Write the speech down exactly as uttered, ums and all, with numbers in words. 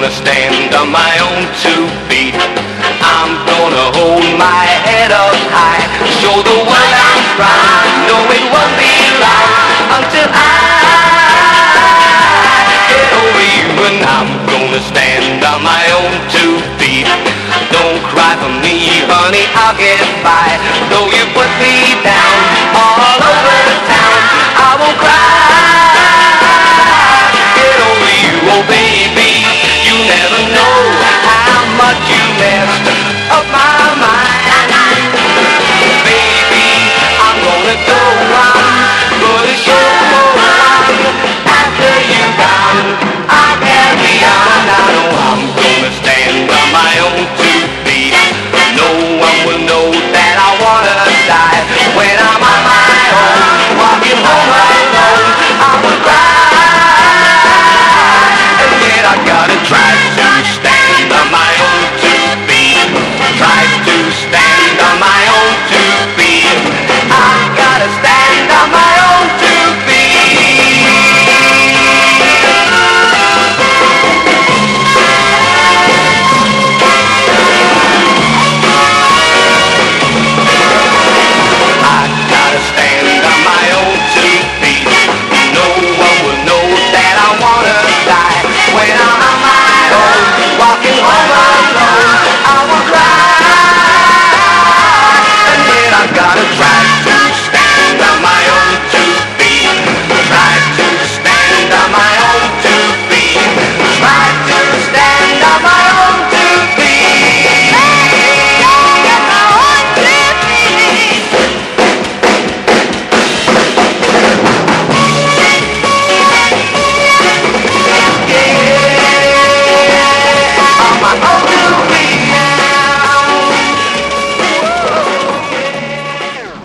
gonna stand on my own two feet. I'm gonna hold my head up high, show the world I'm strong. No, it won't be long until I